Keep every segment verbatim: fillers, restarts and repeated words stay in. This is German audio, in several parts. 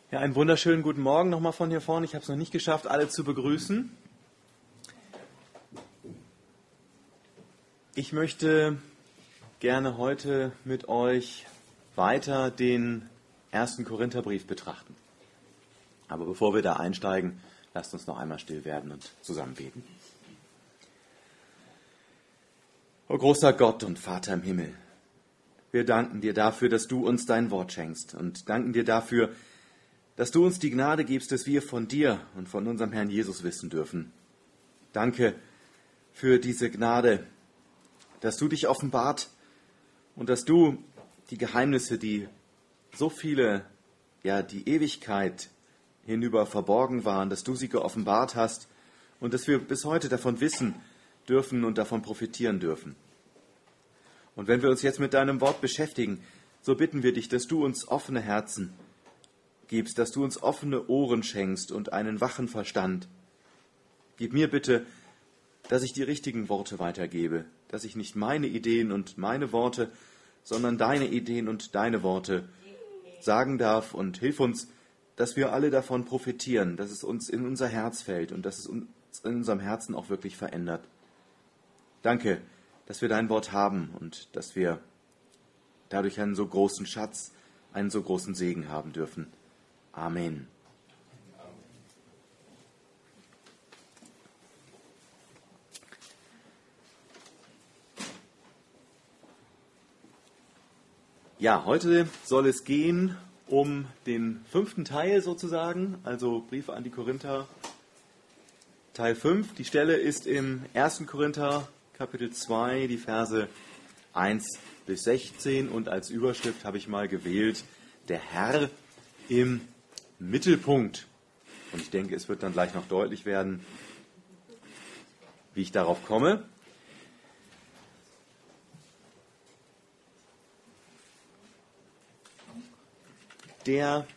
Ja, einen wunderschönen guten Morgen nochmal von hier vorne. Ich habe es noch nicht geschafft, alle zu begrüßen. Ich möchte gerne heute mit euch weiter den ersten Korintherbrief betrachten. Aber bevor wir da einsteigen, lasst uns noch einmal still werden und zusammen beten. O großer Gott und Vater im Himmel, wir danken dir dafür, dass du uns dein Wort schenkst und danken dir dafür, dass du uns die Gnade gibst, dass wir von dir und von unserem Herrn Jesus wissen dürfen. Danke für diese Gnade, dass du dich offenbart und dass du die Geheimnisse, die so viele, ja, die Ewigkeit hinüber verborgen waren, dass du sie geoffenbart hast und dass wir bis heute davon wissen dürfen und davon profitieren dürfen. Und wenn wir uns jetzt mit deinem Wort beschäftigen, so bitten wir dich, dass du uns offene Herzen gibst, dass du uns offene Ohren schenkst und einen wachen Verstand. Gib mir bitte, dass ich die richtigen Worte weitergebe, dass ich nicht meine Ideen und meine Worte, sondern deine Ideen und deine Worte sagen darf, und hilf uns, dass wir alle davon profitieren, dass es uns in unser Herz fällt und dass es uns in unserem Herzen auch wirklich verändert. Danke, dass wir dein Wort haben und dass wir dadurch einen so großen Schatz, einen so großen Segen haben dürfen. Amen. Ja, heute soll es gehen um den fünften Teil sozusagen, also Briefe an die Korinther, Teil fünf. Die Stelle ist im ersten Korinther, Kapitel zwei, die Verse eins bis sechzehn, und als Überschrift habe ich mal gewählt, der Herr im Mittelpunkt. Und ich denke, es wird dann gleich noch deutlich werden, wie ich darauf komme. Der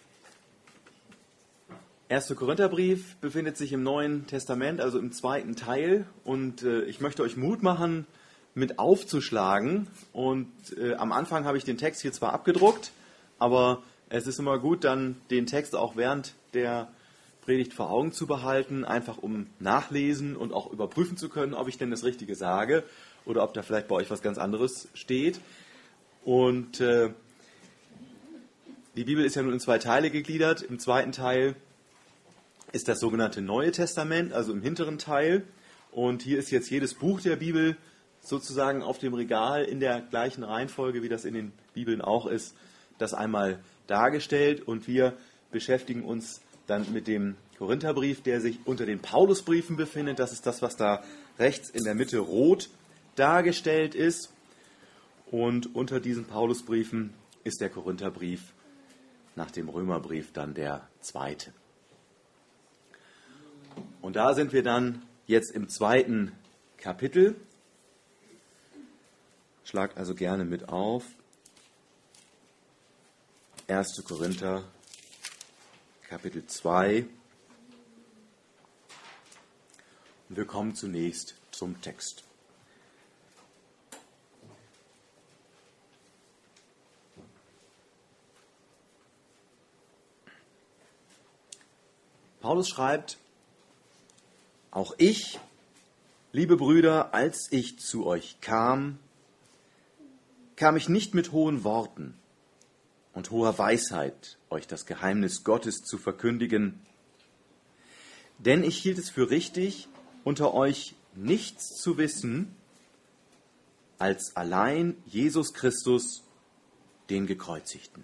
erste Korintherbrief befindet sich im Neuen Testament, also im zweiten Teil. Und äh, ich möchte euch Mut machen, mit aufzuschlagen. Und äh, am Anfang habe ich den Text hier zwar abgedruckt, aber es ist immer gut, dann den Text auch während der Predigt vor Augen zu behalten, einfach um nachlesen und auch überprüfen zu können, ob ich denn das Richtige sage oder ob da vielleicht bei euch was ganz anderes steht. Und äh, die Bibel ist ja nun in zwei Teile gegliedert. Im zweiten Teil ist das sogenannte Neue Testament, also im hinteren Teil. Und hier ist jetzt jedes Buch der Bibel sozusagen auf dem Regal in der gleichen Reihenfolge, wie das in den Bibeln auch ist, das einmal dargestellt, und wir beschäftigen uns dann mit dem Korintherbrief, der sich unter den Paulusbriefen befindet. Das ist das, was da rechts in der Mitte rot dargestellt ist. Und unter diesen Paulusbriefen ist der Korintherbrief nach dem Römerbrief dann der zweite. Und da sind wir dann jetzt im zweiten Kapitel. Schlagt also gerne mit auf. erster Korinther, Kapitel zwei. Und wir kommen zunächst zum Text. Paulus schreibt: Auch ich, liebe Brüder, als ich zu euch kam, kam ich nicht mit hohen Worten und hoher Weisheit, euch das Geheimnis Gottes zu verkündigen. Denn ich hielt es für richtig, unter euch nichts zu wissen, als allein Jesus Christus, den Gekreuzigten.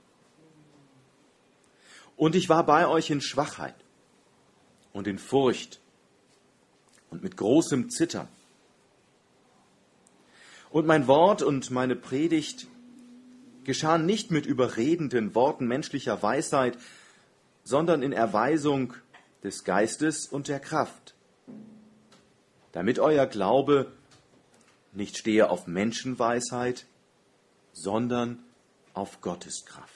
Und ich war bei euch in Schwachheit und in Furcht und mit großem Zittern. Und mein Wort und meine Predigt geschahen nicht mit überredenden Worten menschlicher Weisheit, sondern in Erweisung des Geistes und der Kraft, damit euer Glaube nicht stehe auf Menschenweisheit, sondern auf Gottes Kraft.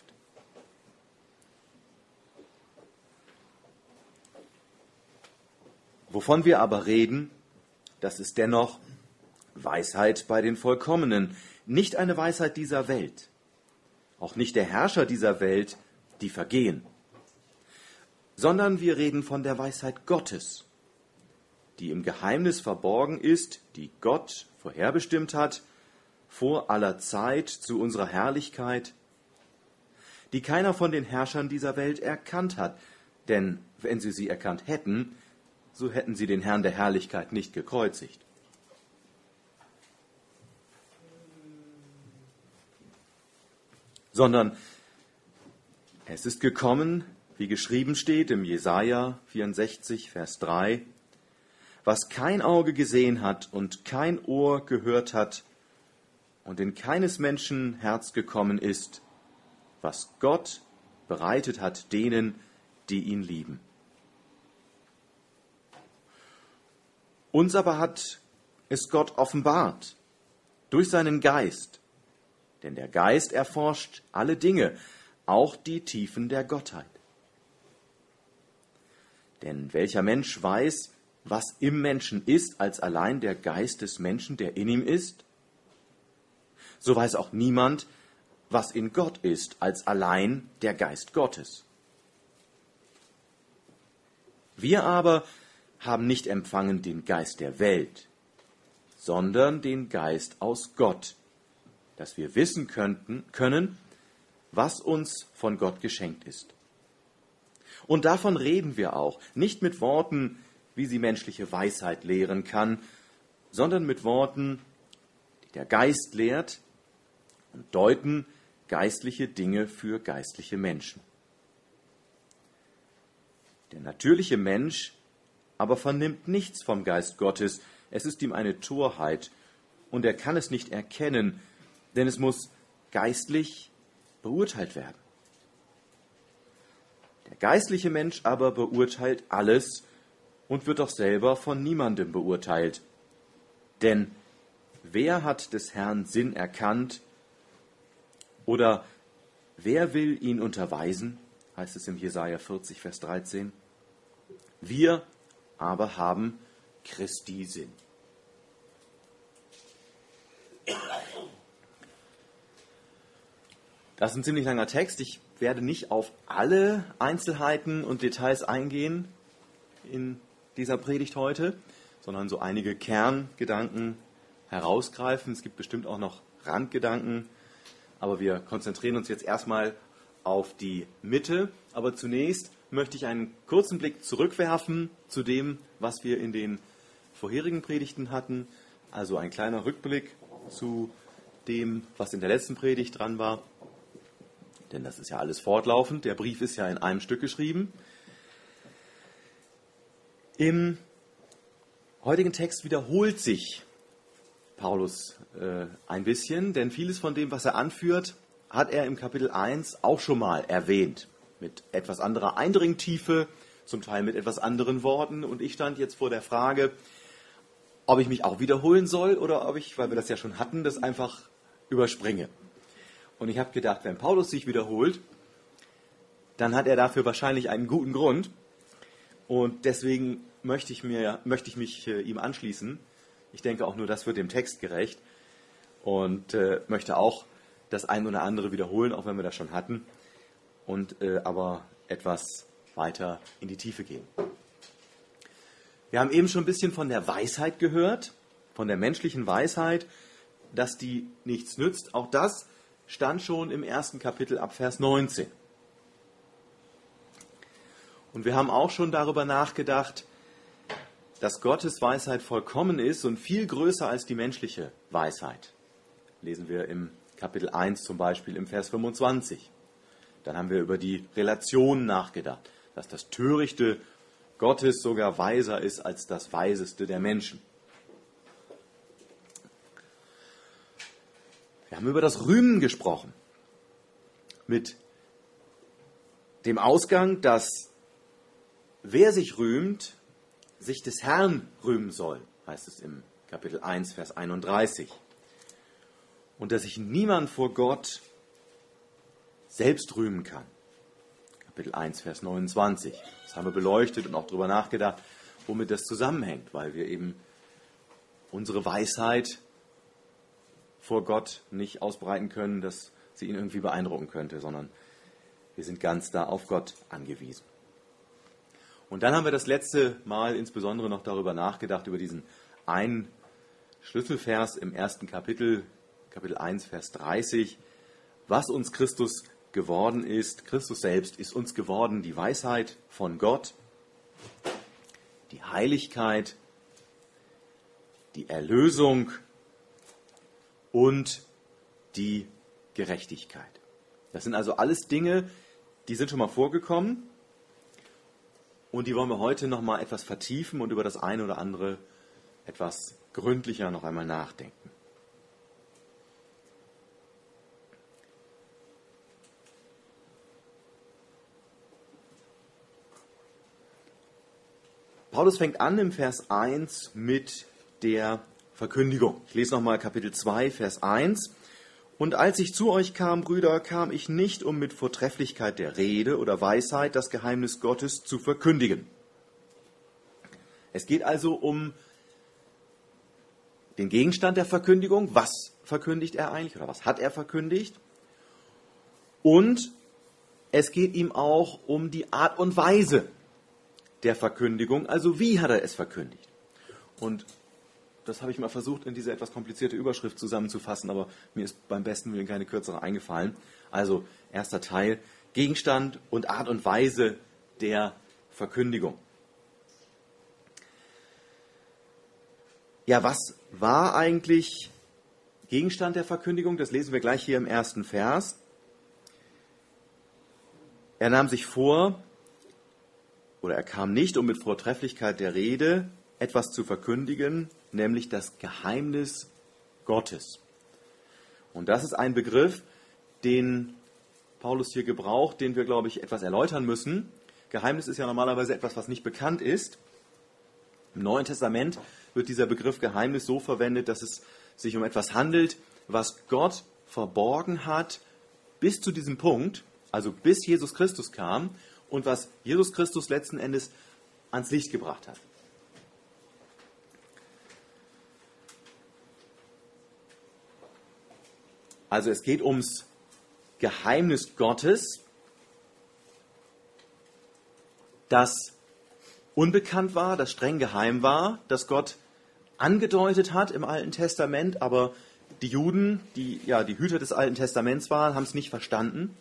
Wovon wir aber reden, das ist dennoch Weisheit bei den Vollkommenen, nicht eine Weisheit dieser Welt, auch nicht der Herrscher dieser Welt, die vergehen, sondern wir reden von der Weisheit Gottes, die im Geheimnis verborgen ist, die Gott vorherbestimmt hat, vor aller Zeit zu unserer Herrlichkeit, die keiner von den Herrschern dieser Welt erkannt hat, denn wenn sie sie erkannt hätten, so hätten sie den Herrn der Herrlichkeit nicht gekreuzigt. Sondern es ist gekommen, wie geschrieben steht im Jesaja vierundsechzig, Vers drei, was kein Auge gesehen hat und kein Ohr gehört hat und in keines Menschen Herz gekommen ist, was Gott bereitet hat denen, die ihn lieben. Uns aber hat es Gott offenbart, durch seinen Geist, denn der Geist erforscht alle Dinge, auch die Tiefen der Gottheit. Denn welcher Mensch weiß, was im Menschen ist, als allein der Geist des Menschen, der in ihm ist? So weiß auch niemand, was in Gott ist, als allein der Geist Gottes. Wir aber haben nicht empfangen den Geist der Welt, sondern den Geist aus Gott, dass wir wissen könnten, können, was uns von Gott geschenkt ist. Und davon reden wir auch, nicht mit Worten, wie sie menschliche Weisheit lehren kann, sondern mit Worten, die der Geist lehrt und deuten geistliche Dinge für geistliche Menschen. Der natürliche Mensch aber vernimmt nichts vom Geist Gottes, es ist ihm eine Torheit und er kann es nicht erkennen, denn es muss geistlich beurteilt werden. Der geistliche Mensch aber beurteilt alles und wird auch selber von niemandem beurteilt. Denn wer hat des Herrn Sinn erkannt oder wer will ihn unterweisen, heißt es im Jesaja vierzig, Vers dreizehn. Wir aber haben Christi Sinn. Das ist ein ziemlich langer Text. Ich werde nicht auf alle Einzelheiten und Details eingehen in dieser Predigt heute, sondern so einige Kerngedanken herausgreifen. Es gibt bestimmt auch noch Randgedanken, aber wir konzentrieren uns jetzt erstmal auf die Mitte. Aber zunächst möchte ich einen kurzen Blick zurückwerfen zu dem, was wir in den vorherigen Predigten hatten. Also ein kleiner Rückblick zu dem, was in der letzten Predigt dran war. Denn das ist ja alles fortlaufend. Der Brief ist ja in einem Stück geschrieben. Im heutigen Text wiederholt sich Paulus äh, ein bisschen, denn vieles von dem, was er anführt, hat er im Kapitel eins auch schon mal erwähnt. Mit etwas anderer Eindringtiefe, zum Teil mit etwas anderen Worten. Und ich stand jetzt vor der Frage, ob ich mich auch wiederholen soll oder ob ich, weil wir das ja schon hatten, das einfach überspringe. Und ich habe gedacht, wenn Paulus sich wiederholt, dann hat er dafür wahrscheinlich einen guten Grund. Und deswegen möchte ich, mir, möchte ich mich äh, ihm anschließen. Ich denke auch nur, das wird dem Text gerecht. Und äh, möchte auch das ein oder andere wiederholen, auch wenn wir das schon hatten. Und äh, aber etwas weiter in die Tiefe gehen. Wir haben eben schon ein bisschen von der Weisheit gehört, von der menschlichen Weisheit, dass die nichts nützt. Auch das stand schon im ersten Kapitel ab Vers neunzehn. Und wir haben auch schon darüber nachgedacht, dass Gottes Weisheit vollkommen ist und viel größer als die menschliche Weisheit. Lesen wir im Kapitel eins zum Beispiel im Vers fünfundzwanzig. Dann haben wir über die Relation nachgedacht, dass das Törichte Gottes sogar weiser ist als das Weiseste der Menschen. Wir haben über das Rühmen gesprochen. Mit dem Ausgang, dass wer sich rühmt, sich des Herrn rühmen soll, heißt es im Kapitel eins, Vers einunddreißig. Und dass sich niemand vor Gott selbst rühmen kann. Kapitel eins, Vers neunundzwanzig. Das haben wir beleuchtet und auch darüber nachgedacht, womit das zusammenhängt, weil wir eben unsere Weisheit vor Gott nicht ausbreiten können, dass sie ihn irgendwie beeindrucken könnte, sondern wir sind ganz da auf Gott angewiesen. Und dann haben wir das letzte Mal insbesondere noch darüber nachgedacht, über diesen einen Schlüsselvers im ersten Kapitel, Kapitel eins, Vers dreißig, was uns Christus geworden ist. Christus selbst ist uns geworden, die Weisheit von Gott, die Heiligkeit, die Erlösung und die Gerechtigkeit. Das sind also alles Dinge, die sind schon mal vorgekommen und die wollen wir heute noch mal etwas vertiefen und über das eine oder andere etwas gründlicher noch einmal nachdenken. Paulus fängt an im Vers eins mit der Verkündigung. Ich lese nochmal Kapitel zwei, Vers eins. Und als ich zu euch kam, Brüder, kam ich nicht, um mit Vortrefflichkeit der Rede oder Weisheit das Geheimnis Gottes zu verkündigen. Es geht also um den Gegenstand der Verkündigung. Was verkündigt er eigentlich oder was hat er verkündigt? Und es geht ihm auch um die Art und Weise der Verkündigung, also wie hat er es verkündigt. Und das habe ich mal versucht, in diese etwas komplizierte Überschrift zusammenzufassen, aber mir ist beim besten Willen keine kürzere eingefallen. Also erster Teil, Gegenstand und Art und Weise der Verkündigung. Ja, was war eigentlich Gegenstand der Verkündigung? Das lesen wir gleich hier im ersten Vers. Er nahm sich vor, oder er kam nicht, um mit Vortrefflichkeit der Rede etwas zu verkündigen, nämlich das Geheimnis Gottes. Und das ist ein Begriff, den Paulus hier gebraucht, den wir, glaube ich, etwas erläutern müssen. Geheimnis ist ja normalerweise etwas, was nicht bekannt ist. Im Neuen Testament wird dieser Begriff Geheimnis so verwendet, dass es sich um etwas handelt, was Gott verborgen hat bis zu diesem Punkt, also bis Jesus Christus kam und was Jesus Christus letzten Endes ans Licht gebracht hat. Also es geht ums Geheimnis Gottes, das unbekannt war, das streng geheim war, das Gott angedeutet hat im Alten Testament, aber die Juden, die ja die Hüter des Alten Testaments waren, haben es nicht verstanden.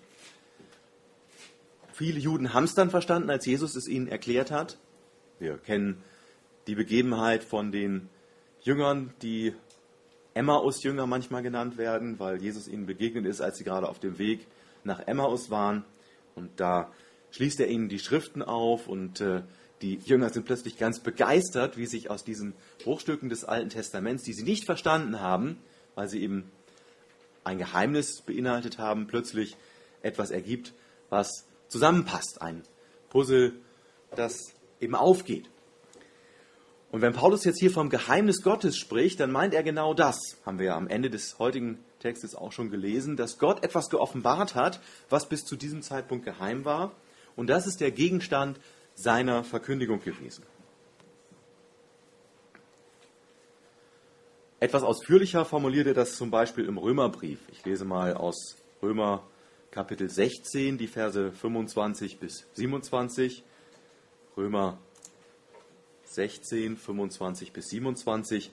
Viele Juden haben es dann verstanden, als Jesus es ihnen erklärt hat. Wir kennen die Begebenheit von den Jüngern, die Emmaus-Jünger manchmal genannt werden, weil Jesus ihnen begegnet ist, als sie gerade auf dem Weg nach Emmaus waren. Und da schließt er ihnen die Schriften auf und äh, die Jünger sind plötzlich ganz begeistert, wie sich aus diesen Bruchstücken des Alten Testaments, die sie nicht verstanden haben, weil sie eben ein Geheimnis beinhaltet haben, plötzlich etwas ergibt, was zusammenpasst. Ein Puzzle, das eben aufgeht. Und wenn Paulus jetzt hier vom Geheimnis Gottes spricht, dann meint er genau das, haben wir ja am Ende des heutigen Textes auch schon gelesen, dass Gott etwas geoffenbart hat, was bis zu diesem Zeitpunkt geheim war. Und das ist der Gegenstand seiner Verkündigung gewesen. Etwas ausführlicher formuliert er das zum Beispiel im Römerbrief. Ich lese mal aus Römer Kapitel sechzehn, die Verse fünfundzwanzig bis siebenundzwanzig. Römer sechzehn, fünfundzwanzig bis siebenundzwanzig.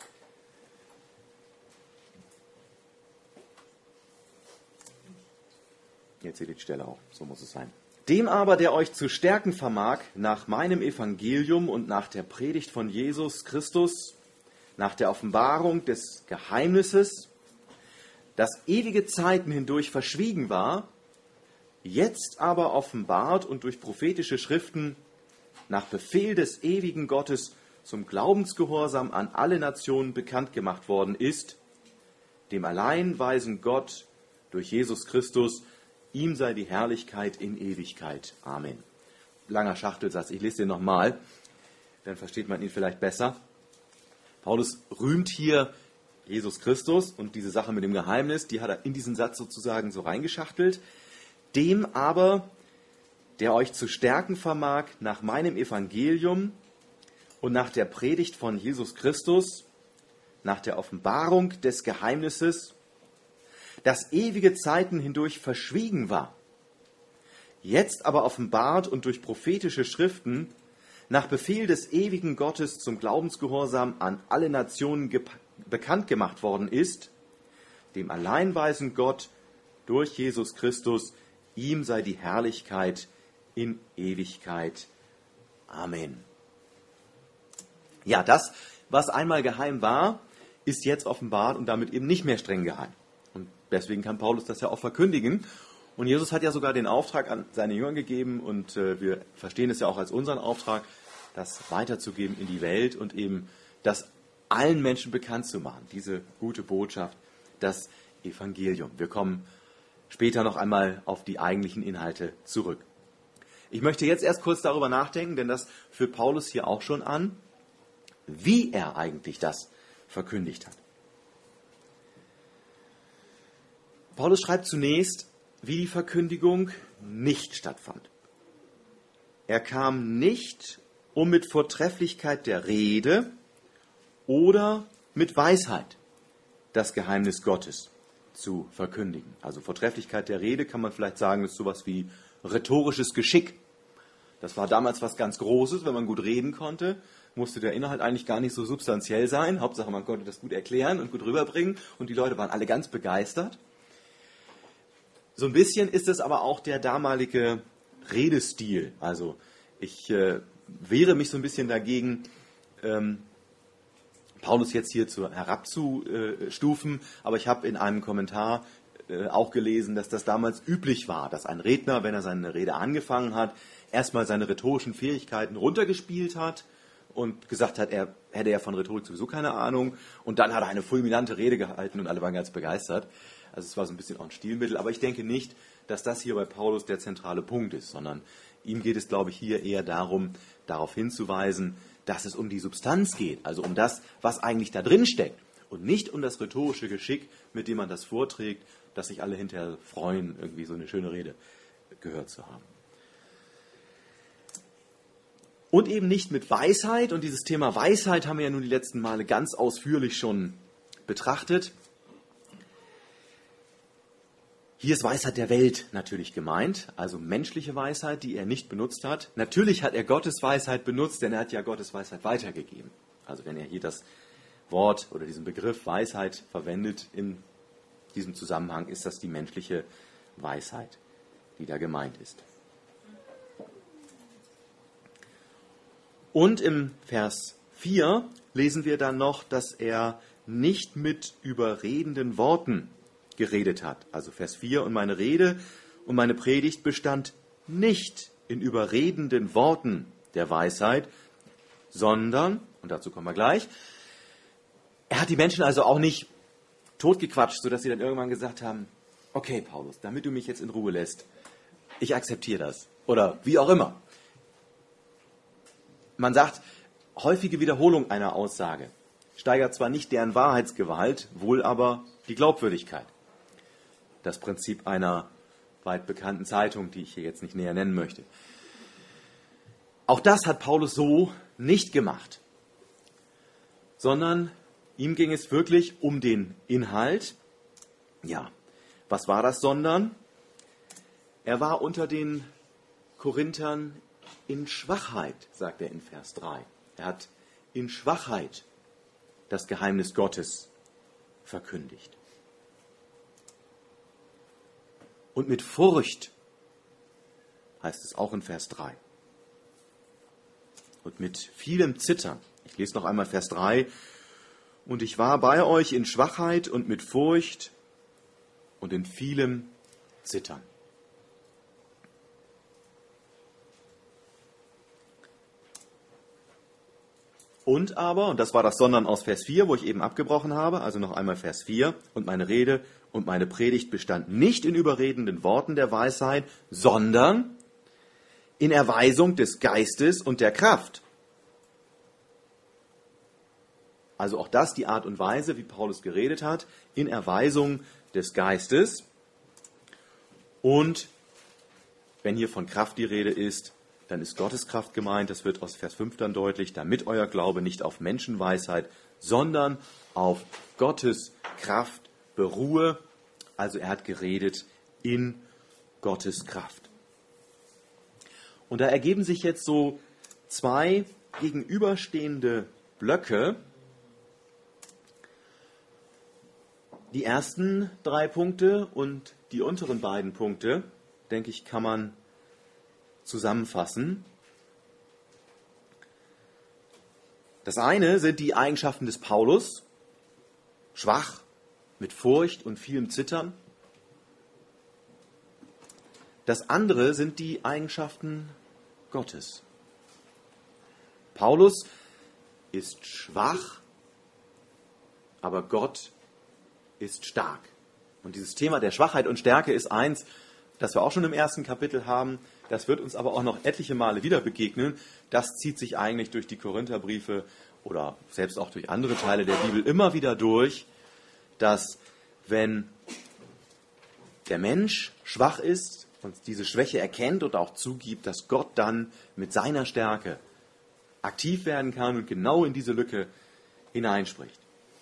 Jetzt seht ihr die Stelle auch, so muss es sein. Dem aber, der euch zu stärken vermag, nach meinem Evangelium und nach der Predigt von Jesus Christus, nach der Offenbarung des Geheimnisses, das ewige Zeiten hindurch verschwiegen war, jetzt aber offenbart und durch prophetische Schriften nach Befehl des ewigen Gottes zum Glaubensgehorsam an alle Nationen bekannt gemacht worden ist, dem allein weisen Gott durch Jesus Christus, ihm sei die Herrlichkeit in Ewigkeit. Amen. Langer Schachtelsatz, ich lese den nochmal, dann versteht man ihn vielleicht besser. Paulus rühmt hier Jesus Christus und diese Sache mit dem Geheimnis, die hat er in diesen Satz sozusagen so reingeschachtelt. Dem aber, der euch zu stärken vermag nach meinem Evangelium und nach der Predigt von Jesus Christus, nach der Offenbarung des Geheimnisses, das ewige Zeiten hindurch verschwiegen war, jetzt aber offenbart und durch prophetische Schriften nach Befehl des ewigen Gottes zum Glaubensgehorsam an alle Nationen bekannt gemacht worden ist, dem alleinweisen Gott durch Jesus Christus, ihm sei die Herrlichkeit in Ewigkeit. Amen. Ja, das, was einmal geheim war, ist jetzt offenbart und damit eben nicht mehr streng geheim. Und deswegen kann Paulus das ja auch verkündigen. Und Jesus hat ja sogar den Auftrag an seine Jünger gegeben und äh, wir verstehen es ja auch als unseren Auftrag, das weiterzugeben in die Welt und eben das allen Menschen bekannt zu machen, diese gute Botschaft, das Evangelium. Wir kommen später noch einmal auf die eigentlichen Inhalte zurück. Ich möchte jetzt erst kurz darüber nachdenken, denn das führt Paulus hier auch schon an, wie er eigentlich das verkündigt hat. Paulus schreibt zunächst, wie die Verkündigung nicht stattfand. Er kam nicht, um mit Vortrefflichkeit der Rede oder mit Weisheit das Geheimnis Gottes zu verkündigen. Also Vortrefflichkeit der Rede kann man vielleicht sagen, ist sowas wie rhetorisches Geschick. Das war damals was ganz Großes, wenn man gut reden konnte, musste der Inhalt eigentlich gar nicht so substanziell sein. Hauptsache, man konnte das gut erklären und gut rüberbringen und die Leute waren alle ganz begeistert. So ein bisschen ist es aber auch der damalige Redestil. Also ich äh, wehre mich so ein bisschen dagegen, ähm, Paulus jetzt hier zu, herabzustufen, aber ich habe in einem Kommentar äh, auch gelesen, dass das damals üblich war, dass ein Redner, wenn er seine Rede angefangen hat, erstmal seine rhetorischen Fähigkeiten runtergespielt hat und gesagt hat, er hätte ja von Rhetorik sowieso keine Ahnung und dann hat er eine fulminante Rede gehalten und alle waren ganz begeistert. Also es war so ein bisschen auch ein Stilmittel, aber ich denke nicht, dass das hier bei Paulus der zentrale Punkt ist, sondern ihm geht es, glaube ich, hier eher darum, darauf hinzuweisen, dass es um die Substanz geht, also um das, was eigentlich da drin steckt und nicht um das rhetorische Geschick, mit dem man das vorträgt, dass sich alle hinterher freuen, irgendwie so eine schöne Rede gehört zu haben. Und eben nicht mit Weisheit, und dieses Thema Weisheit haben wir ja nun die letzten Male ganz ausführlich schon betrachtet. Hier ist Weisheit der Welt natürlich gemeint, also menschliche Weisheit, die er nicht benutzt hat. Natürlich hat er Gottes Weisheit benutzt, denn er hat ja Gottes Weisheit weitergegeben. Also wenn er hier das Wort oder diesen Begriff Weisheit verwendet in diesem Zusammenhang, ist das die menschliche Weisheit, die da gemeint ist. Und im Vers vier lesen wir dann noch, dass er nicht mit überredenden Worten geredet hat. Also Vers vier, und meine Rede und meine Predigt bestand nicht in überredenden Worten der Weisheit, sondern, und dazu kommen wir gleich, er hat die Menschen also auch nicht totgequatscht, sodass sie dann irgendwann gesagt haben, okay Paulus, damit du mich jetzt in Ruhe lässt, ich akzeptiere das. Oder wie auch immer. Man sagt, häufige Wiederholung einer Aussage steigert zwar nicht deren Wahrheitsgehalt, wohl aber die Glaubwürdigkeit. Das Prinzip einer weit bekannten Zeitung, die ich hier jetzt nicht näher nennen möchte. Auch das hat Paulus so nicht gemacht, sondern ihm ging es wirklich um den Inhalt. Ja, was war das sondern? Er war unter den Korinthern in Schwachheit, sagt er in Vers drei. Er hat in Schwachheit das Geheimnis Gottes verkündigt. Und mit Furcht, heißt es auch in Vers drei. Und mit vielem Zittern. Ich lese noch einmal Vers drei. Und ich war bei euch in Schwachheit und mit Furcht und in vielem Zittern. Und aber, und das war das Sondern aus Vers vier, wo ich eben abgebrochen habe, also noch einmal Vers vier, und meine Rede und meine Predigt bestand nicht in überredenden Worten der Weisheit, sondern in Erweisung des Geistes und der Kraft. Also auch das die Art und Weise, wie Paulus geredet hat, in Erweisung des Geistes. Und wenn hier von Kraft die Rede ist, dann ist Gottes Kraft gemeint, das wird aus Vers fünf dann deutlich, damit euer Glaube nicht auf Menschenweisheit, sondern auf Gottes Kraft beruhe. Also er hat geredet in Gottes Kraft. Und da ergeben sich jetzt so zwei gegenüberstehende Blöcke. Die ersten drei Punkte und die unteren beiden Punkte, denke ich, kann man zusammenfassen. Das eine sind die Eigenschaften des Paulus, schwach, mit Furcht und vielem Zittern. Das andere sind die Eigenschaften Gottes. Paulus ist schwach, aber Gott ist stark. Und dieses Thema der Schwachheit und Stärke ist eins, das wir auch schon im ersten Kapitel haben. Das wird uns aber auch noch etliche Male wieder begegnen. Das zieht sich eigentlich durch die Korintherbriefe oder selbst auch durch andere Teile der Bibel immer wieder durch, dass wenn der Mensch schwach ist und diese Schwäche erkennt und auch zugibt, dass Gott dann mit seiner Stärke aktiv werden kann und genau in diese Lücke hineinspricht.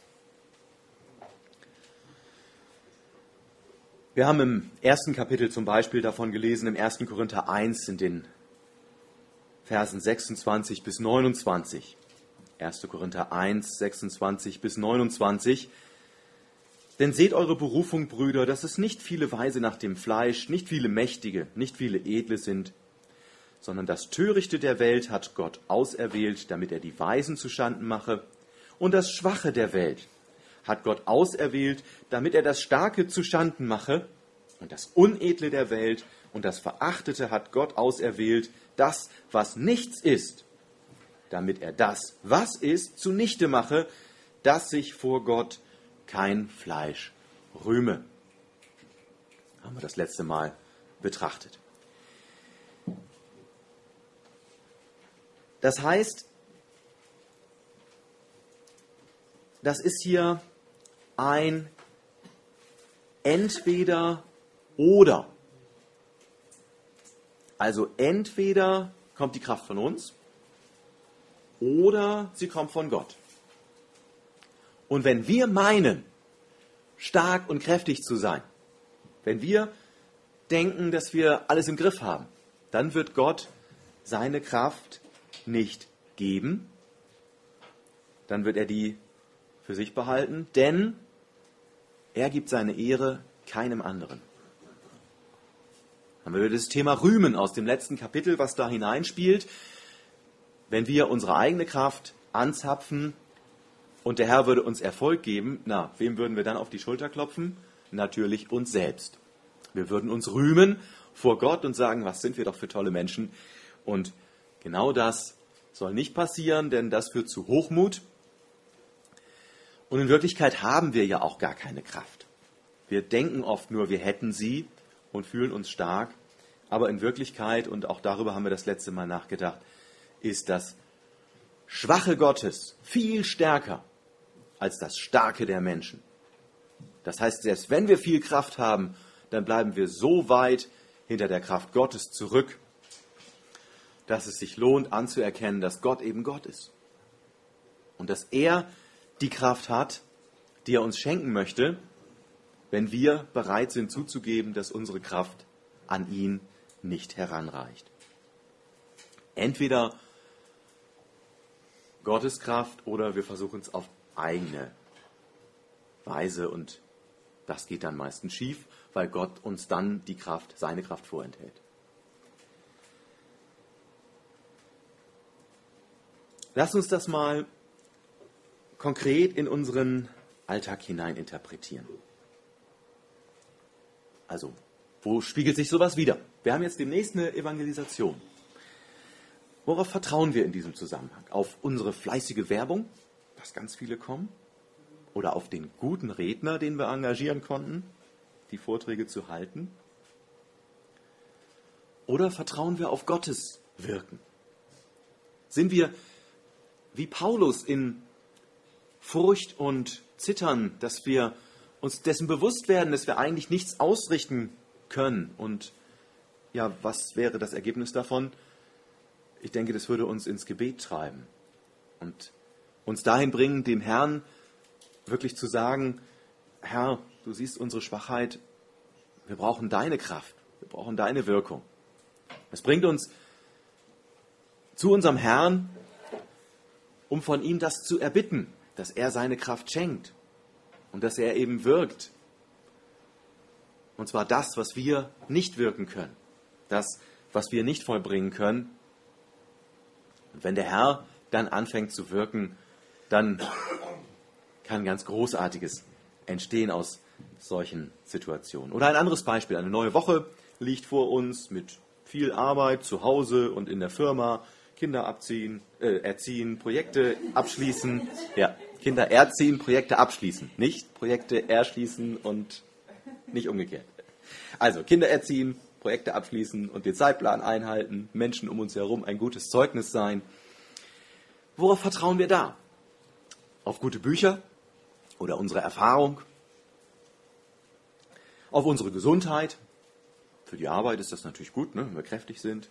Wir haben im ersten Kapitel zum Beispiel davon gelesen, im ersten Korinther eins in den Versen sechsundzwanzig bis neunundzwanzig. erster Korinther eins, sechsundzwanzig bis neunundzwanzig. Denn seht eure Berufung, Brüder, dass es nicht viele Weise nach dem Fleisch, nicht viele Mächtige, nicht viele Edle sind, sondern das Törichte der Welt hat Gott auserwählt, damit er die Weisen zuschanden mache, und das Schwache der Welt hat Gott auserwählt, damit er das Starke zuschanden mache, und das Unedle der Welt und das Verachtete hat Gott auserwählt, das, was nichts ist, damit er das, was ist, zunichte mache, dass sich vor Gott kein Fleisch rühme. Haben wir das letzte Mal betrachtet. Das heißt, das ist hier ein entweder oder. Also entweder kommt die Kraft von uns oder sie kommt von Gott. Und wenn wir meinen, stark und kräftig zu sein, wenn wir denken, dass wir alles im Griff haben, dann wird Gott seine Kraft nicht geben. Dann wird er die für sich behalten, denn er gibt seine Ehre keinem anderen. Dann haben wir das Thema Rühmen aus dem letzten Kapitel, was da hineinspielt. Wenn wir unsere eigene Kraft anzapfen und der Herr würde uns Erfolg geben, na, wem würden wir dann auf die Schulter klopfen? Natürlich uns selbst. Wir würden uns rühmen vor Gott und sagen, was sind wir doch für tolle Menschen. Und genau das soll nicht passieren, denn das führt zu Hochmut. Und in Wirklichkeit haben wir ja auch gar keine Kraft. Wir denken oft nur, wir hätten sie und fühlen uns stark. Aber in Wirklichkeit, und auch darüber haben wir das letzte Mal nachgedacht, ist das Schwache Gottes viel stärker als das Starke der Menschen. Das heißt, selbst wenn wir viel Kraft haben, dann bleiben wir so weit hinter der Kraft Gottes zurück, dass es sich lohnt anzuerkennen, dass Gott eben Gott ist. Und dass er die Kraft hat, die er uns schenken möchte, wenn wir bereit sind zuzugeben, dass unsere Kraft an ihn nicht heranreicht. Entweder Gottes Kraft oder wir versuchen es auf eigene Weise und das geht dann meistens schief, weil Gott uns dann die Kraft, seine Kraft vorenthält. Lass uns das mal konkret in unseren Alltag hinein interpretieren. Also, wo spiegelt sich sowas wider? Wir haben jetzt demnächst eine Evangelisation. Worauf vertrauen wir in diesem Zusammenhang? Auf unsere fleißige Werbung, dass ganz viele kommen? Oder auf den guten Redner, den wir engagieren konnten, die Vorträge zu halten? Oder vertrauen wir auf Gottes Wirken? Sind wir wie Paulus in Furcht und Zittern, dass wir uns dessen bewusst werden, dass wir eigentlich nichts ausrichten können? Und ja, was wäre das Ergebnis davon? Ich denke, das würde uns ins Gebet treiben und uns dahin bringen, dem Herrn wirklich zu sagen, Herr, du siehst unsere Schwachheit, wir brauchen deine Kraft, wir brauchen deine Wirkung. Es bringt uns zu unserem Herrn, um von ihm das zu erbitten, dass er seine Kraft schenkt und dass er eben wirkt. Und zwar das, was wir nicht wirken können, das, was wir nicht vollbringen können. Und wenn der Herr dann anfängt zu wirken, dann kann ganz Großartiges entstehen aus solchen Situationen. Oder ein anderes Beispiel, eine neue Woche liegt vor uns mit viel Arbeit zu Hause und in der Firma, Kinder abziehen, äh, erziehen, Projekte abschließen, ja, Kinder erziehen, Projekte abschließen, nicht Projekte erschließen und nicht umgekehrt. Also Kinder erziehen, Projekte abschließen und den Zeitplan einhalten, Menschen um uns herum ein gutes Zeugnis sein. Worauf vertrauen wir da? Auf gute Bücher oder unsere Erfahrung? Auf unsere Gesundheit? Für die Arbeit ist das natürlich gut, ne, wenn wir kräftig sind.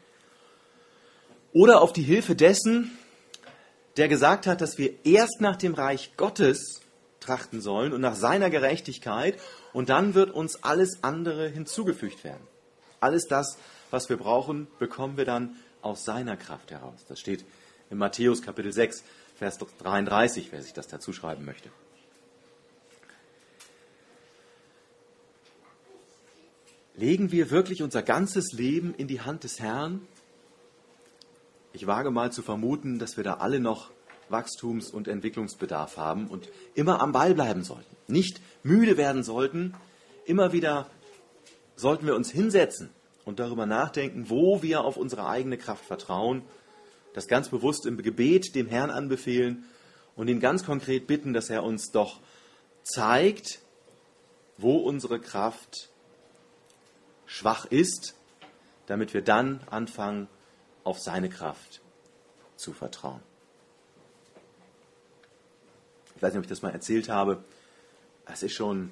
Oder auf die Hilfe dessen, der gesagt hat, dass wir erst nach dem Reich Gottes trachten sollen und nach seiner Gerechtigkeit, und dann wird uns alles andere hinzugefügt werden. Alles das, was wir brauchen, bekommen wir dann aus seiner Kraft heraus. Das steht in Matthäus Kapitel sechs, Vers dreiunddreißig, wer sich das dazu schreiben möchte. Legen wir wirklich unser ganzes Leben in die Hand des Herrn? Ich wage mal zu vermuten, dass wir da alle noch Wachstums- und Entwicklungsbedarf haben und immer am Ball bleiben sollten. Nicht müde werden sollten. Immer wieder sollten wir uns hinsetzen und darüber nachdenken, wo wir auf unsere eigene Kraft vertrauen, das ganz bewusst im Gebet dem Herrn anbefehlen und ihn ganz konkret bitten, dass er uns doch zeigt, wo unsere Kraft schwach ist, damit wir dann anfangen, auf seine Kraft zu vertrauen. Ich weiß nicht, ob ich das mal erzählt habe. Es ist schon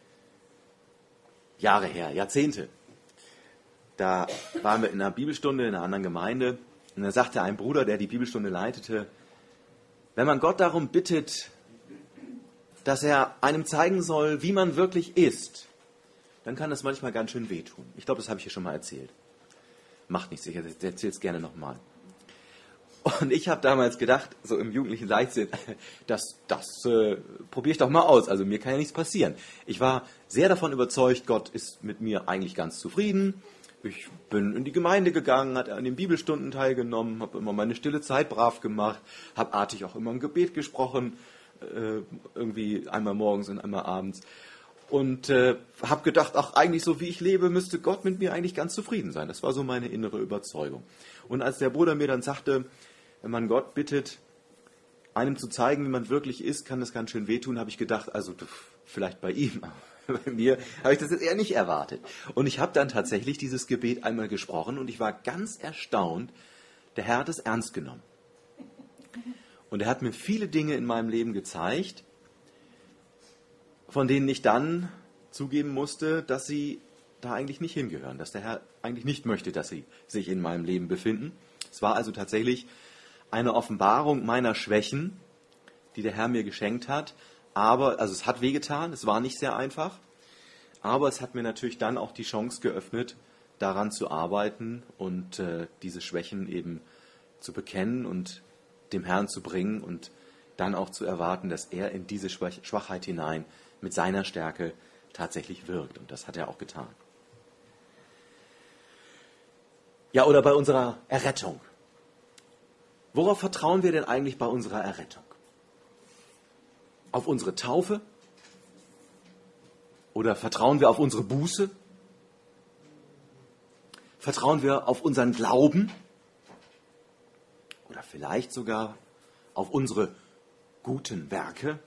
Jahre her, Jahrzehnte. Da waren wir in einer Bibelstunde in einer anderen Gemeinde und da sagte ein Bruder, der die Bibelstunde leitete, wenn man Gott darum bittet, dass er einem zeigen soll, wie man wirklich ist, dann kann das manchmal ganz schön wehtun. Ich glaube, das habe ich hier schon mal erzählt. Macht nichts, ich erzähle es gerne nochmal. Und ich habe damals gedacht, so im jugendlichen Leichtsinn, das, das äh, probiere ich doch mal aus. Also mir kann ja nichts passieren. Ich war sehr davon überzeugt, Gott ist mit mir eigentlich ganz zufrieden. Ich bin in die Gemeinde gegangen, hat an den Bibelstunden teilgenommen, habe immer meine stille Zeit brav gemacht, habe artig auch immer im Gebet gesprochen, äh, irgendwie einmal morgens und einmal abends. Und äh, habe gedacht, ach, eigentlich so wie ich lebe, müsste Gott mit mir eigentlich ganz zufrieden sein. Das war so meine innere Überzeugung. Und als der Bruder mir dann sagte, wenn man Gott bittet, einem zu zeigen, wie man wirklich ist, kann das ganz schön wehtun, habe ich gedacht, also pff, vielleicht bei ihm, aber bei mir habe ich das jetzt eher nicht erwartet. Und ich habe dann tatsächlich dieses Gebet einmal gesprochen und ich war ganz erstaunt, der Herr hat es ernst genommen. Und er hat mir viele Dinge in meinem Leben gezeigt, von denen ich dann zugeben musste, dass sie da eigentlich nicht hingehören, dass der Herr eigentlich nicht möchte, dass sie sich in meinem Leben befinden. Es war also tatsächlich eine Offenbarung meiner Schwächen, die der Herr mir geschenkt hat. Aber, also es hat wehgetan, es war nicht sehr einfach, aber es hat mir natürlich dann auch die Chance geöffnet, daran zu arbeiten und äh, diese Schwächen eben zu bekennen und dem Herrn zu bringen und dann auch zu erwarten, dass er in diese Schwachheit hinein mit seiner Stärke tatsächlich wirkt. Und das hat er auch getan. Ja, oder bei unserer Errettung. Worauf vertrauen wir denn eigentlich bei unserer Errettung? Auf unsere Taufe? Oder vertrauen wir auf unsere Buße? Vertrauen wir auf unseren Glauben? Oder vielleicht sogar auf unsere guten Werke?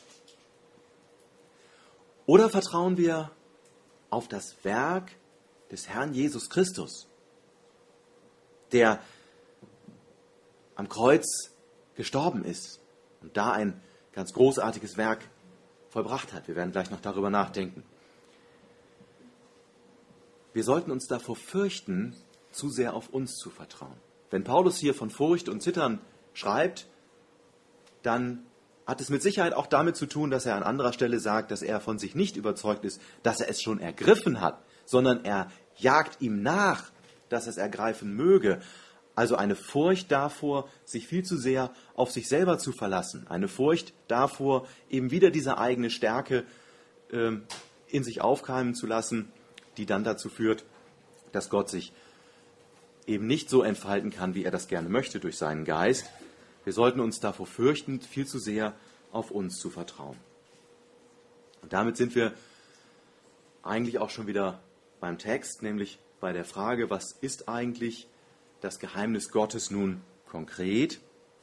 Oder vertrauen wir auf das Werk des Herrn Jesus Christus, der am Kreuz gestorben ist und da ein ganz großartiges Werk vollbracht hat? Wir werden gleich noch darüber nachdenken. Wir sollten uns davor fürchten, zu sehr auf uns zu vertrauen. Wenn Paulus hier von Furcht und Zittern schreibt, dann hat es mit Sicherheit auch damit zu tun, dass er an anderer Stelle sagt, dass er von sich nicht überzeugt ist, dass er es schon ergriffen hat, sondern er jagt ihm nach, dass es ergreifen möge. Also eine Furcht davor, sich viel zu sehr auf sich selber zu verlassen. Eine Furcht davor, eben wieder diese eigene Stärke ähm, in sich aufkeimen zu lassen, die dann dazu führt, dass Gott sich eben nicht so entfalten kann, wie er das gerne möchte durch seinen Geist. Wir sollten uns davor fürchten, viel zu sehr auf uns zu vertrauen. Und damit sind wir eigentlich auch schon wieder beim Text, nämlich bei der Frage, was ist eigentlich das Geheimnis Gottes nun konkret?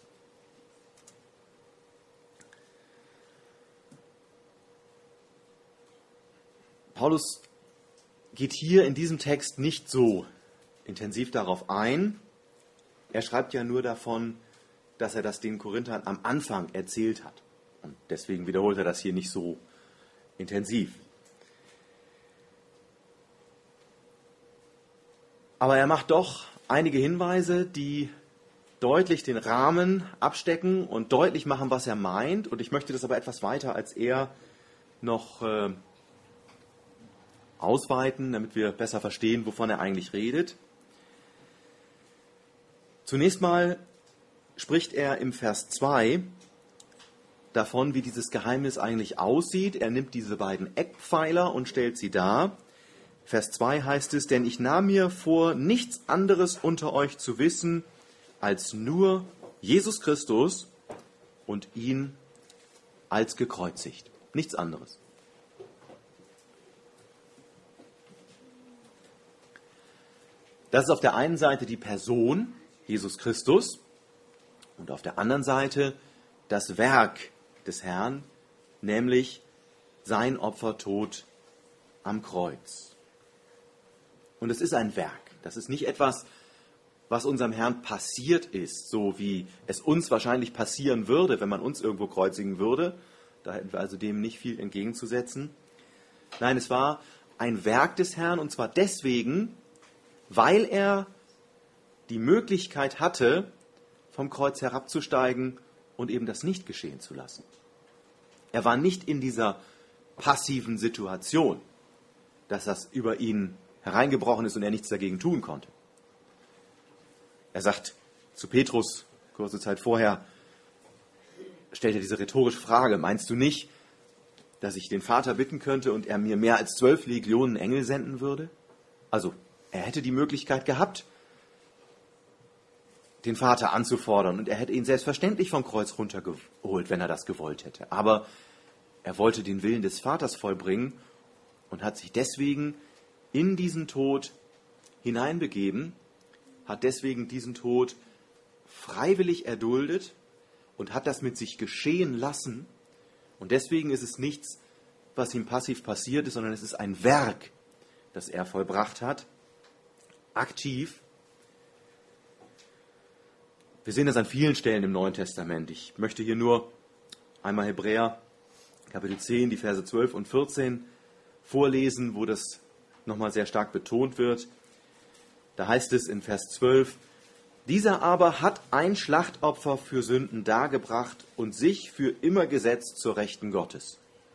Paulus geht hier in diesem Text nicht so intensiv darauf ein. Er schreibt ja nur davon, dass er das den Korinthern am Anfang erzählt hat. Und deswegen wiederholt er das hier nicht so intensiv. Aber er macht doch einige Hinweise, die deutlich den Rahmen abstecken und deutlich machen, was er meint. Und ich möchte das aber etwas weiter als er noch äh, ausweiten, damit wir besser verstehen, wovon er eigentlich redet. Zunächst mal spricht er im Vers zwei davon, wie dieses Geheimnis eigentlich aussieht. Er nimmt diese beiden Eckpfeiler und stellt sie dar. Vers zwei heißt es, denn ich nahm mir vor, nichts anderes unter euch zu wissen, als nur Jesus Christus und ihn als gekreuzigt. Nichts anderes. Das ist auf der einen Seite die Person, Jesus Christus, und auf der anderen Seite das Werk des Herrn, nämlich sein Opfertod am Kreuz. Und es ist ein Werk. Das ist nicht etwas, was unserem Herrn passiert ist, so wie es uns wahrscheinlich passieren würde, wenn man uns irgendwo kreuzigen würde. Da hätten wir also dem nicht viel entgegenzusetzen. Nein, es war ein Werk des Herrn, und zwar deswegen, weil er die Möglichkeit hatte, vom Kreuz herabzusteigen und eben das nicht geschehen zu lassen. Er war nicht in dieser passiven Situation, dass das über ihn hereingebrochen ist und er nichts dagegen tun konnte. Er sagt zu Petrus, kurze Zeit vorher, stellt er diese rhetorische Frage, meinst du nicht, dass ich den Vater bitten könnte und er mir mehr als zwölf Legionen Engel senden würde? Also, er hätte die Möglichkeit gehabt, den Vater anzufordern, und er hätte ihn selbstverständlich vom Kreuz runtergeholt, wenn er das gewollt hätte. Aber er wollte den Willen des Vaters vollbringen und hat sich deswegen in diesen Tod hineinbegeben, hat deswegen diesen Tod freiwillig erduldet und hat das mit sich geschehen lassen. Und deswegen ist es nichts, was ihm passiv passiert ist, sondern es ist ein Werk, das er vollbracht hat, aktiv. Wir sehen das an vielen Stellen im Neuen Testament. Ich möchte hier nur einmal Hebräer Kapitel zehn, die Verse zwölf und vierzehn vorlesen, wo das nochmal sehr stark betont wird. Da heißt es in Vers zwölf, dieser aber hat ein Schlachtopfer für Sünden dargebracht und sich für immer gesetzt zur Rechten Gottes.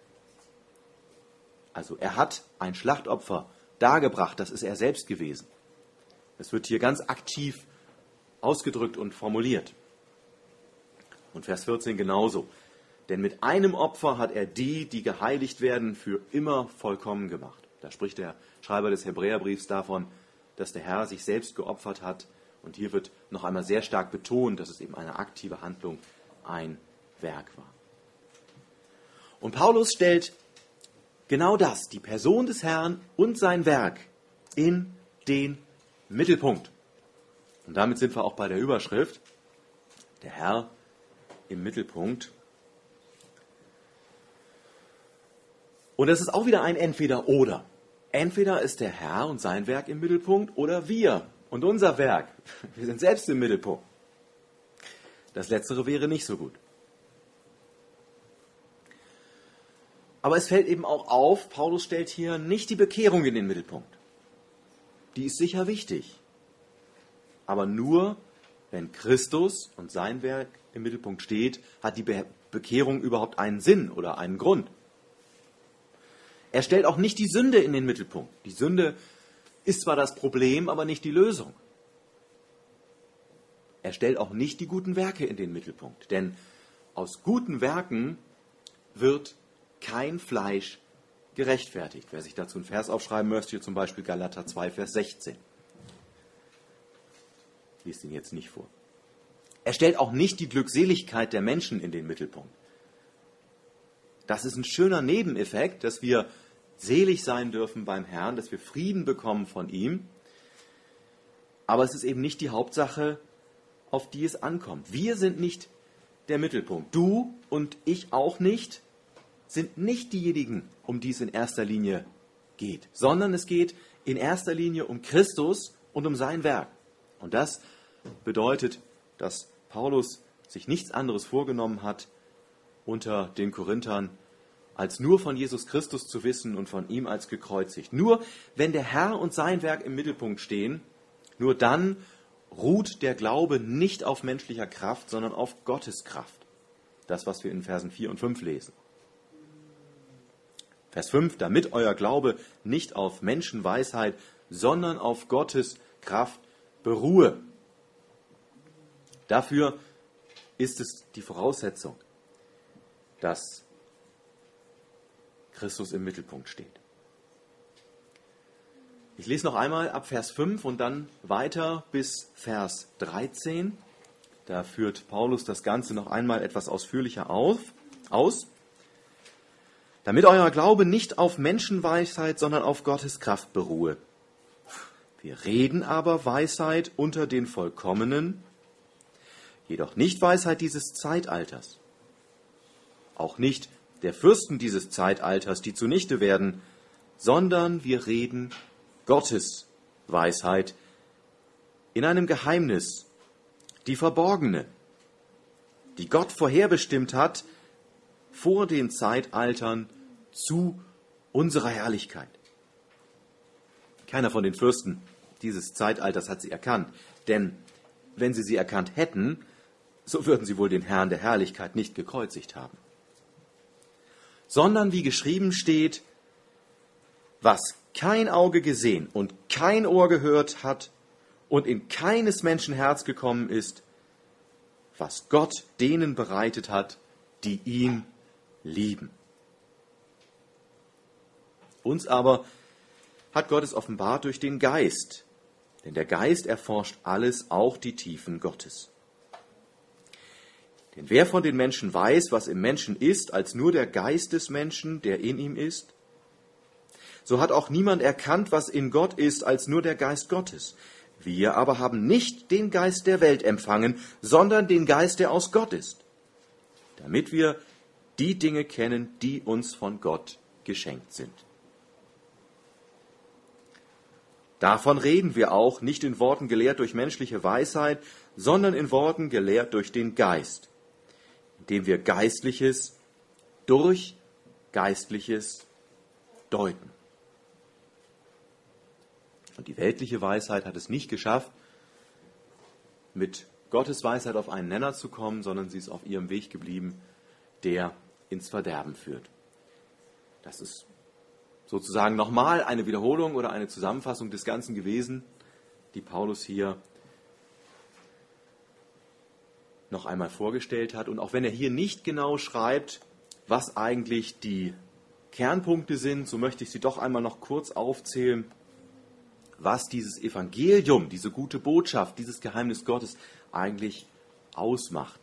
Also er hat ein Schlachtopfer dargebracht, das ist er selbst gewesen. Das wird hier ganz aktiv ausgedrückt und formuliert. Und Vers vierzehn genauso. Denn mit einem Opfer hat er die, die geheiligt werden, für immer vollkommen gemacht. Da spricht der Schreiber des Hebräerbriefs davon, dass der Herr sich selbst geopfert hat. Und hier wird noch einmal sehr stark betont, dass es eben eine aktive Handlung, ein Werk war. Und Paulus stellt genau das, die Person des Herrn und sein Werk, in den Mittelpunkt. Und damit sind wir auch bei der Überschrift, der Herr im Mittelpunkt. Und es ist auch wieder ein Entweder-Oder. Entweder ist der Herr und sein Werk im Mittelpunkt oder wir und unser Werk. Wir sind selbst im Mittelpunkt. Das Letztere wäre nicht so gut. Aber es fällt eben auch auf, Paulus stellt hier nicht die Bekehrung in den Mittelpunkt. Die ist sicher wichtig. Aber nur, wenn Christus und sein Werk im Mittelpunkt steht, hat die Be- Bekehrung überhaupt einen Sinn oder einen Grund. Er stellt auch nicht die Sünde in den Mittelpunkt. Die Sünde ist zwar das Problem, aber nicht die Lösung. Er stellt auch nicht die guten Werke in den Mittelpunkt. Denn aus guten Werken wird kein Fleisch gerechtfertigt. Wer sich dazu einen Vers aufschreiben möchte, zum Beispiel Galater zwei, Vers sechzehn. Ich lese ihn jetzt nicht vor. Er stellt auch nicht die Glückseligkeit der Menschen in den Mittelpunkt. Das ist ein schöner Nebeneffekt, dass wir selig sein dürfen beim Herrn, dass wir Frieden bekommen von ihm. Aber es ist eben nicht die Hauptsache, auf die es ankommt. Wir sind nicht der Mittelpunkt. Du und ich auch nicht, sind nicht diejenigen, um die es in erster Linie geht, sondern es geht in erster Linie um Christus und um sein Werk. Und das bedeutet, dass Paulus sich nichts anderes vorgenommen hat, unter den Korinthern, als nur von Jesus Christus zu wissen und von ihm als gekreuzigt. Nur wenn der Herr und sein Werk im Mittelpunkt stehen, nur dann ruht der Glaube nicht auf menschlicher Kraft, sondern auf Gottes Kraft. Das, was wir in Versen vier und fünf lesen. Vers fünf, damit euer Glaube nicht auf Menschenweisheit, sondern auf Gottes Kraft beruhe. Dafür ist es die Voraussetzung, dass Christus im Mittelpunkt steht. Ich lese noch einmal ab Vers fünf und dann weiter bis Vers dreizehn. Da führt Paulus das Ganze noch einmal etwas ausführlicher auf, aus. Damit euer Glaube nicht auf Menschenweisheit, sondern auf Gottes Kraft beruhe. Wir reden aber Weisheit unter den Vollkommenen, jedoch nicht Weisheit dieses Zeitalters. Auch nicht der Fürsten dieses Zeitalters, die zunichte werden, sondern wir reden Gottes Weisheit in einem Geheimnis, die verborgene, die Gott vorherbestimmt hat vor den Zeitaltern zu unserer Herrlichkeit. Keiner von den Fürsten dieses Zeitalters hat sie erkannt, denn wenn sie sie erkannt hätten, so würden sie wohl den Herrn der Herrlichkeit nicht gekreuzigt haben. Sondern wie geschrieben steht, was kein Auge gesehen und kein Ohr gehört hat und in keines Menschen Herz gekommen ist, was Gott denen bereitet hat, die ihn lieben. Uns aber hat Gott es offenbart durch den Geist, denn der Geist erforscht alles, auch die Tiefen Gottes. Denn wer von den Menschen weiß, was im Menschen ist, als nur der Geist des Menschen, der in ihm ist? So hat auch niemand erkannt, was in Gott ist, als nur der Geist Gottes. Wir aber haben nicht den Geist der Welt empfangen, sondern den Geist, der aus Gott ist, damit wir die Dinge kennen, die uns von Gott geschenkt sind. Davon reden wir auch, nicht in Worten gelehrt durch menschliche Weisheit, sondern in Worten gelehrt durch den Geist, indem wir Geistliches durch Geistliches deuten. Und die weltliche Weisheit hat es nicht geschafft, mit Gottes Weisheit auf einen Nenner zu kommen, sondern sie ist auf ihrem Weg geblieben, der ins Verderben führt. Das ist sozusagen nochmal eine Wiederholung oder eine Zusammenfassung des Ganzen gewesen, die Paulus hier noch einmal vorgestellt hat. Und auch wenn er hier nicht genau schreibt, was eigentlich die Kernpunkte sind, so möchte ich sie doch einmal noch kurz aufzählen, was dieses Evangelium, diese gute Botschaft, dieses Geheimnis Gottes eigentlich ausmacht.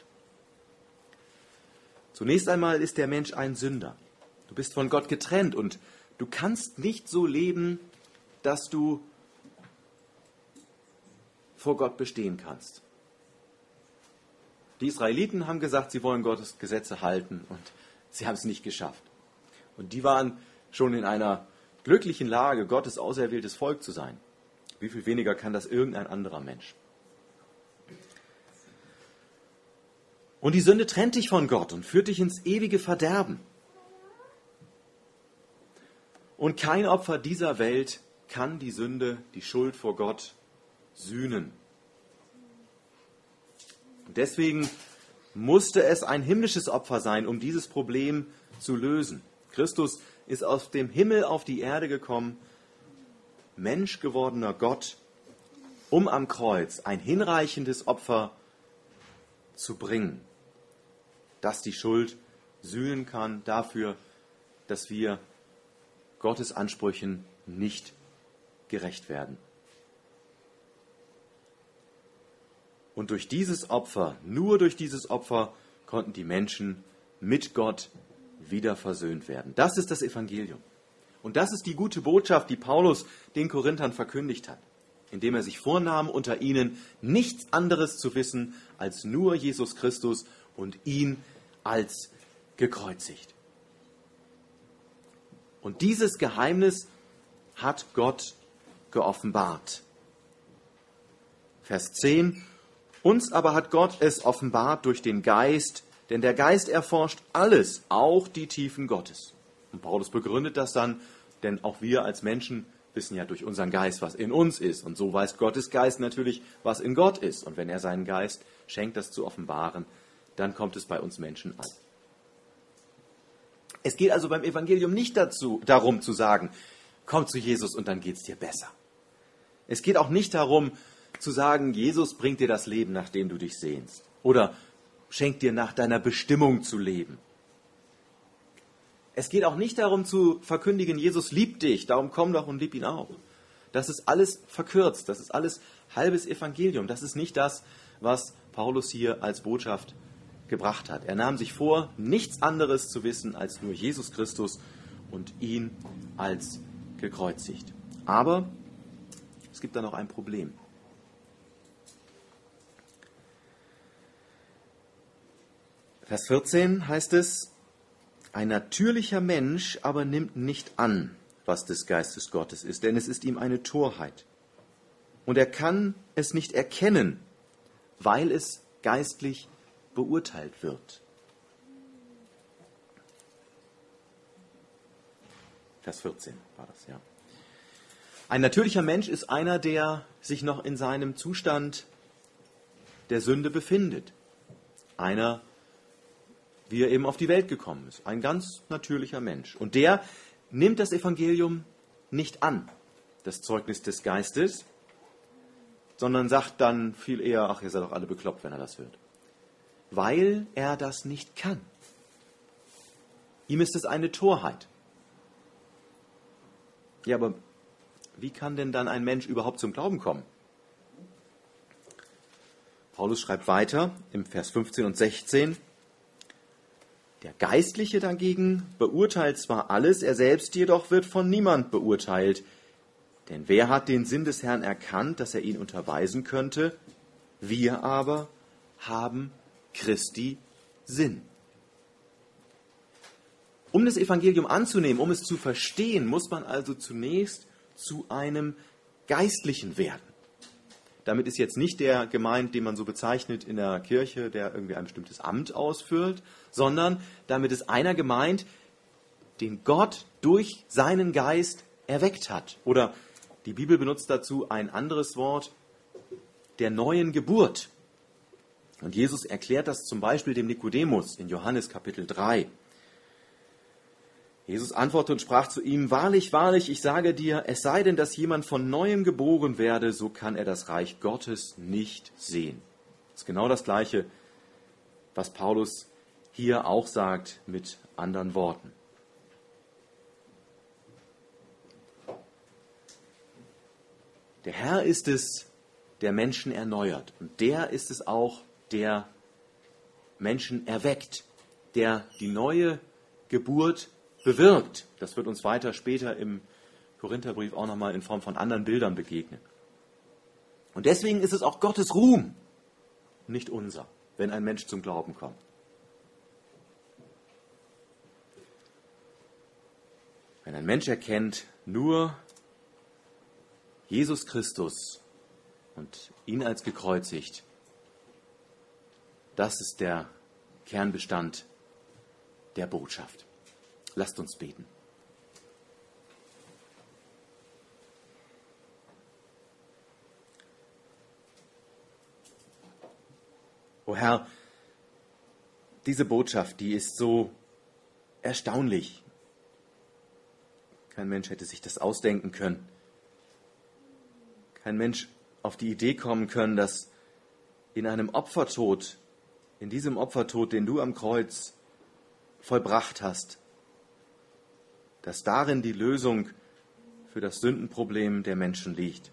Zunächst einmal ist der Mensch ein Sünder. Du bist von Gott getrennt und du kannst nicht so leben, dass du vor Gott bestehen kannst. Die Israeliten haben gesagt, sie wollen Gottes Gesetze halten und sie haben es nicht geschafft. Und die waren schon in einer glücklichen Lage, Gottes auserwähltes Volk zu sein. Wie viel weniger kann das irgendein anderer Mensch? Und die Sünde trennt dich von Gott und führt dich ins ewige Verderben. Und kein Opfer dieser Welt kann die Sünde, die Schuld vor Gott sühnen. Und deswegen musste es ein himmlisches Opfer sein, um dieses Problem zu lösen. Christus ist aus dem Himmel auf die Erde gekommen, Mensch gewordener Gott, um am Kreuz ein hinreichendes Opfer zu bringen, das die Schuld sühnen kann dafür, dass wir Gottes Ansprüchen nicht gerecht werden. Und durch dieses Opfer, nur durch dieses Opfer, konnten die Menschen mit Gott wieder versöhnt werden. Das ist das Evangelium. Und das ist die gute Botschaft, die Paulus den Korinthern verkündigt hat, indem er sich vornahm, unter ihnen nichts anderes zu wissen als nur Jesus Christus und ihn als gekreuzigt. Und dieses Geheimnis hat Gott geoffenbart. Vers zehn: Uns aber hat Gott es offenbart durch den Geist, denn der Geist erforscht alles, auch die Tiefen Gottes. Und Paulus begründet das dann, denn auch wir als Menschen wissen ja durch unseren Geist, was in uns ist. Und so weiß Gottes Geist natürlich, was in Gott ist. Und wenn er seinen Geist schenkt, das zu offenbaren, dann kommt es bei uns Menschen an. Es geht also beim Evangelium nicht dazu, darum zu sagen, komm zu Jesus und dann geht es dir besser. Es geht auch nicht darum zu sagen, Jesus bringt dir das Leben, nach dem du dich sehnst. Oder schenkt dir nach deiner Bestimmung zu leben. Es geht auch nicht darum zu verkündigen, Jesus liebt dich, darum komm doch und lieb ihn auch. Das ist alles verkürzt, das ist alles halbes Evangelium. Das ist nicht das, was Paulus hier als Botschaft gebracht hat. Er nahm sich vor, nichts anderes zu wissen als nur Jesus Christus und ihn als gekreuzigt. Aber es gibt da noch ein Problem. Vers vierzehn heißt es: Ein natürlicher Mensch aber nimmt nicht an, was des Geistes Gottes ist, denn es ist ihm eine Torheit. Und er kann es nicht erkennen, weil es geistlich beurteilt wird. Vers vierzehn war das, ja. Ein natürlicher Mensch ist einer, der sich noch in seinem Zustand der Sünde befindet. Einer, wie er eben auf die Welt gekommen ist. Ein ganz natürlicher Mensch. Und der nimmt das Evangelium nicht an, das Zeugnis des Geistes, sondern sagt dann viel eher, ach, ihr seid doch alle bekloppt, wenn er das hört. Weil er das nicht kann. Ihm ist es eine Torheit. Ja, aber wie kann denn dann ein Mensch überhaupt zum Glauben kommen? Paulus schreibt weiter im Vers fünfzehn und sechzehn: Der Geistliche dagegen beurteilt zwar alles, er selbst jedoch wird von niemand beurteilt. Denn wer hat den Sinn des Herrn erkannt, dass er ihn unterweisen könnte? Wir aber haben Christi Sinn. Um das Evangelium anzunehmen, um es zu verstehen, muss man also zunächst zu einem Geistlichen werden. Damit ist jetzt nicht der gemeint, den man so bezeichnet in der Kirche, der irgendwie ein bestimmtes Amt ausführt, sondern damit ist einer gemeint, den Gott durch seinen Geist erweckt hat. Oder die Bibel benutzt dazu ein anderes Wort, der neuen Geburt. Und Jesus erklärt das zum Beispiel dem Nikodemus in Johannes Kapitel drei. Jesus antwortete und sprach zu ihm: Wahrlich, wahrlich, ich sage dir, es sei denn, dass jemand von Neuem geboren werde, so kann er das Reich Gottes nicht sehen. Das ist genau das Gleiche, was Paulus hier auch sagt mit anderen Worten. Der Herr ist es, der Menschen erneuert. Und der ist es auch, der Menschen erweckt, der die neue Geburt bewirkt. Das wird uns weiter später im Korintherbrief auch nochmal in Form von anderen Bildern begegnen. Und deswegen ist es auch Gottes Ruhm, nicht unser, wenn ein Mensch zum Glauben kommt. Wenn ein Mensch erkennt, nur Jesus Christus und ihn als gekreuzigt, das ist der Kernbestand der Botschaft. Lasst uns beten. O Herr, diese Botschaft, die ist so erstaunlich. Kein Mensch hätte sich das ausdenken können. Kein Mensch auf die Idee kommen können, dass in einem Opfertod, in diesem Opfertod, den du am Kreuz vollbracht hast, dass darin die Lösung für das Sündenproblem der Menschen liegt.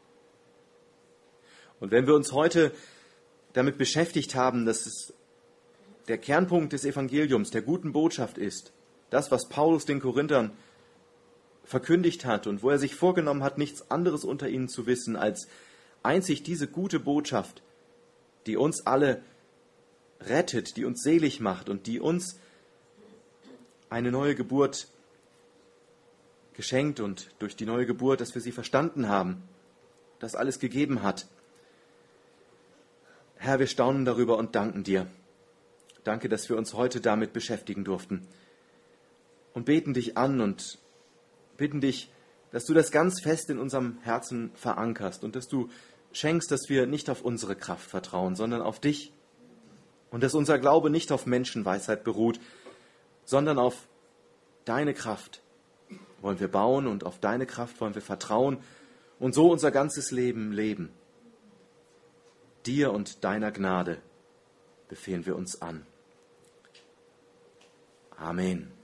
Und wenn wir uns heute damit beschäftigt haben, dass es der Kernpunkt des Evangeliums, der guten Botschaft ist, das, was Paulus den Korinthern verkündigt hat und wo er sich vorgenommen hat, nichts anderes unter ihnen zu wissen, als einzig diese gute Botschaft, die uns alle rettet, die uns selig macht und die uns eine neue Geburt geschenkt und durch die neue Geburt, dass wir sie verstanden haben, das alles gegeben hat. Herr, wir staunen darüber und danken dir. Danke, dass wir uns heute damit beschäftigen durften und beten dich an und bitten dich, dass du das ganz fest in unserem Herzen verankerst und dass du schenkst, dass wir nicht auf unsere Kraft vertrauen, sondern auf dich und dass unser Glaube nicht auf Menschenweisheit beruht, sondern auf deine Kraft wollen wir bauen und auf deine Kraft wollen wir vertrauen und so unser ganzes Leben leben. Dir und deiner Gnade befehlen wir uns an. Amen.